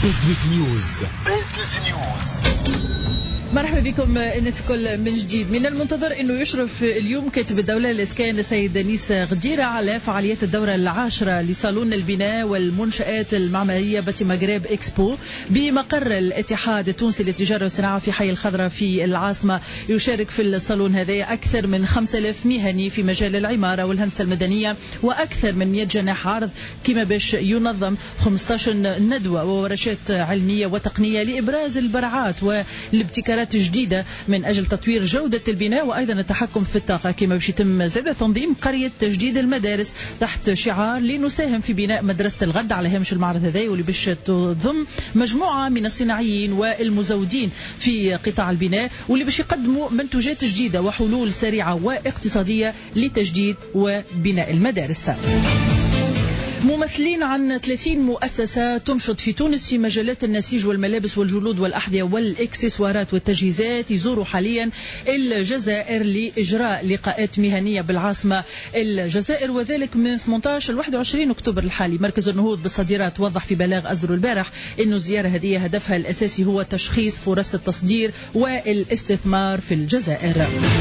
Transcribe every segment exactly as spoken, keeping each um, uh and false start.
بزنس نيوز. بزنس نيوز. مرحبا بكم الناس الكل من جديد. من المنتظر انه يشرف اليوم كاتب الدولة الاسكان السيد انيس غديرة على فعاليات الدورة العاشرة لصالون البناء والمنشآت المعمارية باتي مغرب اكسبو بمقر الاتحاد التونسي للتجارة والصناعة في حي الخضراء في العاصمة. يشارك في الصالون هذا أكثر من خمسة آلاف مهني في مجال العمارة والهندسة المدنية وأكثر من مئة جناح عرض، كما باش ينظم خمسة عشر ندوة وورشات علمية وتقنية لإبراز البراعات والابتكارات جديدة من أجل تطوير جودة البناء وأيضا التحكم في الطاقة. كما باش يتم زاد تنظيم قرية تجديد المدارس تحت شعار لنساهم في بناء مدرسة الغد على هامش المعرض هذا، واللي باش تضم مجموعة من الصناعيين والمزودين في قطاع البناء، واللي باش يقدموا منتوجات جديدة وحلول سريعة واقتصادية لتجديد وبناء المدارس. ممثلين عن ثلاثين مؤسسة تنشط في تونس في مجالات النسيج والملابس والجلود والأحذية والإكسسوارات والتجهيزات يزوروا حاليا الجزائر لإجراء لقاءات مهنية بالعاصمة الجزائر، وذلك من ثمانية عشر ل واحد وعشرين أكتوبر الحالي. مركز النهوض بالصادرات وضح في بلاغ أصدره البارح أن الزيارة هذه هدفها الأساسي هو تشخيص فرص التصدير والاستثمار في الجزائر.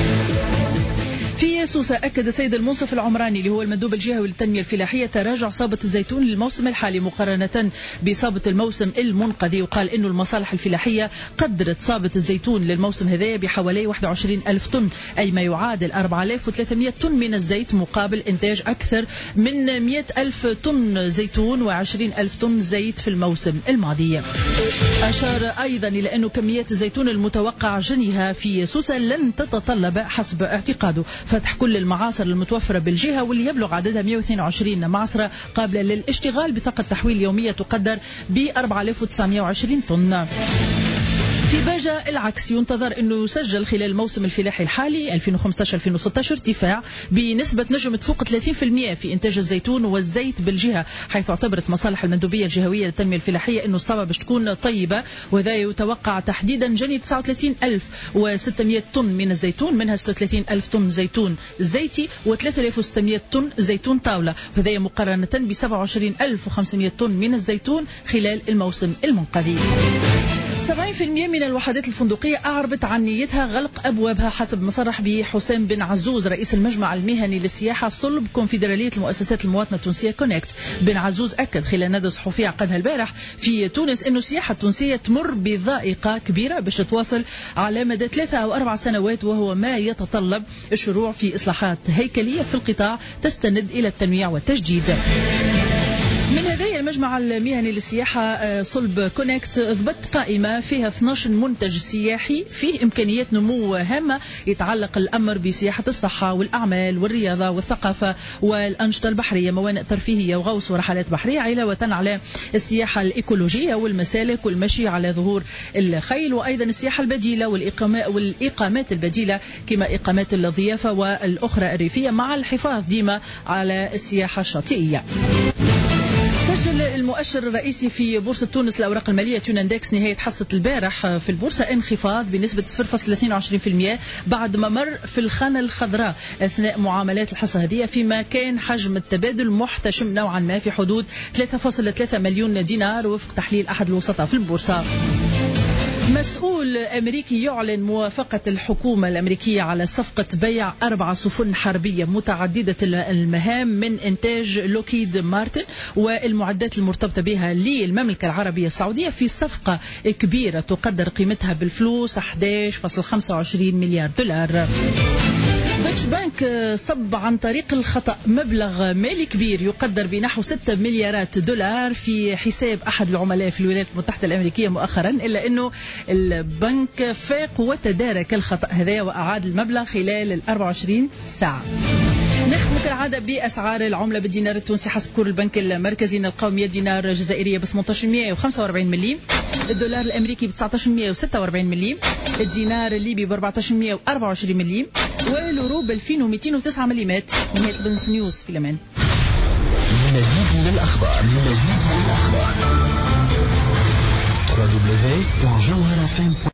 في سوسة أكد السيد المنصف العمراني اللي هو المندوب الجهوي للتنمية الفلاحية تراجع صابة الزيتون للموسم الحالي مقارنة بصابة الموسم المنقذي، وقال إنه المصالح الفلاحية قدرت صابة الزيتون للموسم هذا بحوالي واحد وعشرين ألف طن، أي ما يعادل أربعة آلاف وثلاثمئة طن من الزيت، مقابل إنتاج أكثر من مئة ألف طن زيتون وعشرين ألف طن زيت في الموسم الماضي. أشار أيضا إلى أنه كميات الزيتون المتوقع جنيها في سوسة لن تتطلب حسب اعتقاده فتح كل المعاصر المتوفرة بالجهة، واللي يبلغ عددها مئة واثنين وعشرين معصرة قابلة للاشتغال بطاقة تحويل يومية تقدر ب أربعة آلاف وتسعمئة وعشرين طن. في باجة العكس ينتظر أنه يسجل خلال الموسم الفلاحي الحالي ألفين وخمسة عشر ألفين وستة عشر ارتفاع بنسبة نجم تفوق ثلاثين بالمئة في إنتاج الزيتون والزيت بالجهة، حيث اعتبرت مصالح المندوبية الجهوية للتنمية الفلاحية أنه الصابة باش تكون طيبة، وذا يتوقع تحديدا جني تسعة وثلاثين ألف وستمئة طن من الزيتون، منها ستة وثلاثين ألف طن زيتون زيتي و3 آلاف وستمئة طن زيتون طاولة، وهذا مقارنة ب سبعة وعشرين ألف وخمسمئة طن من الزيتون خلال الموسم المنقذي. سبعين بالمئة من الوحدات الفندقية أعربت عن نيتها غلق أبوابها حسب ما صرح به حسام بن عزوز رئيس المجمع المهني للسياحة صلب كونفدرالية المؤسسات المواطنة التونسية كونكت. بن عزوز أكد خلال ندوة صحفية عقدها البارح في تونس أن السياحة التونسية تمر بضائقة كبيرة باش تتواصل على مدى ثلاثة أو أربع سنوات، وهو ما يتطلب الشروع في إصلاحات هيكلية في القطاع تستند إلى التنويع والتجديد. من هذه المجمع المهني للسياحة صلب كونكت ضبط قائمة فيها اثني عشر منتج سياحي فيه إمكانيات نمو هامة، يتعلق الأمر بسياحة الصحة والأعمال والرياضة والثقافة والأنشطة البحرية، موانئ ترفيهية وغوص ورحلات بحرية، علاوة على السياحة الإيكولوجية والمسالك والمشي على ظهور الخيل، وأيضا السياحة البديلة والإقامات البديلة كما إقامات الضيافة والأخرى الريفية، مع الحفاظ ديما على السياحة الشاطئية. سجل المؤشر الرئيسي في بورصة تونس الأوراق المالية توناندكس نهاية حصة البارح في البورصة انخفاض بنسبة صفر فاصلة اثنين وعشرين بالمئة بعد ما مر في الخانة الخضراء أثناء معاملات الحصة هذه، فيما كان حجم التبادل محتشم نوعا ما في حدود ثلاثة فاصلة ثلاثة مليون دينار وفق تحليل أحد الوسطاء في البورصة. مسؤول أمريكي يعلن موافقة الحكومة الأمريكية على صفقة بيع أربع سفن حربية متعددة المهام من إنتاج لوكيد مارتن والمعدات المرتبطة بها للمملكة العربية السعودية في صفقة كبيرة تقدر قيمتها بالفلوس أحد عشر فاصلة خمسة وعشرين مليار دولار. دوتش بانك صب عن طريق الخطأ مبلغ مالي كبير يقدر بنحو ستة مليارات دولار في حساب أحد العملاء في الولايات المتحدة الأمريكية مؤخرا، إلا أنه البنك فاق وتدارك الخطأ هذا وأعاد المبلغ خلال ال أربع وعشرين ساعة. نختم كالعادة بأسعار العملة بالدينار التونسي حسب كور البنك المركزي نلقاو مئة دينار جزائرية ب ثمانية عشر مئة وخمسة وأربعين مليم، الدولار الأمريكي ب تسعة عشر مئة وستة وأربعين مليم، الدينار الليبي ب أربعة عشر مئة وأربعة وعشرين مليم، واليورو ب ألفين ومئتين وتسعة مليمات. نهاية بزنس نيوز في الأمان. لمزيد من الأخبار لمزيد من الأخبار دبليو دبليو دبليو دوت جوهرة